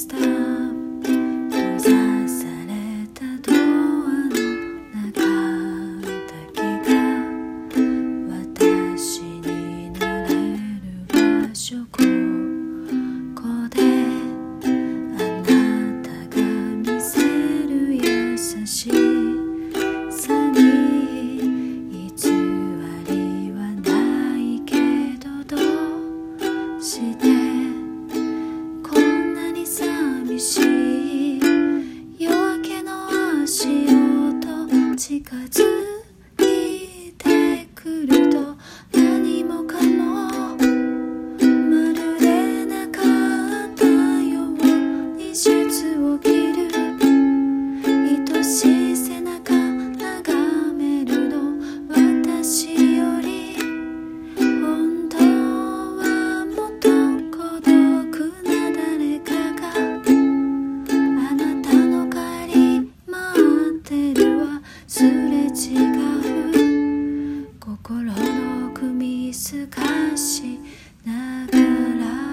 スタ閉ざされたドアの中だけが私になれる場所ここであなたが見せる優しさに偽りはないけどどうしてこんなに寂しい夜明けの足音近づいてくると何もかもまるでなかったようにシャツを着る愛しい背中眺めるの私より本当はもっと孤独な誰かがあなたの帰り待ってるわすれ違う心の組みすかしながら